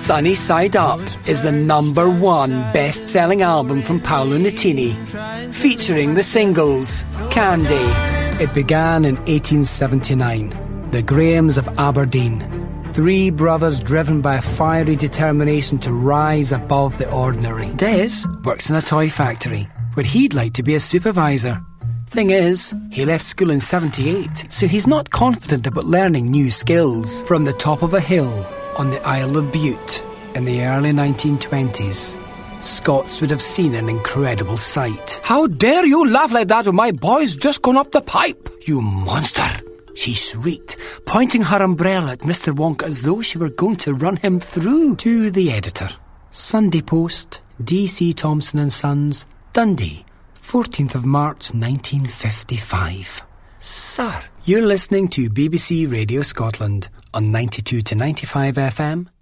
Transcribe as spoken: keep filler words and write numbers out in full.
Sunny Side Up is the number one best-selling album from Paolo Nutini, featuring the singles Candy. It began in eighteen seventy-nine. The Grahams of Aberdeen, three brothers driven by a fiery determination to rise above the ordinary. Des works in a toy factory, where he'd like to be a supervisor. Thing is, he left school in seventy-eight, so he's not confident about learning new skills. From the top of a hill on the Isle of Bute in the early nineteen twenties, Scots would have seen an incredible sight. "How dare you laugh like that when my boy's just gone up the pipe, you monster!" she shrieked, pointing her umbrella at Mister Wonka as though she were going to run him through. To the editor. Sunday Post, D C Thomson and Sons, Dundee, fourteenth of March nineteen fifty-five. Sir, you're listening to B B C Radio Scotland on ninety-two to ninety-five F M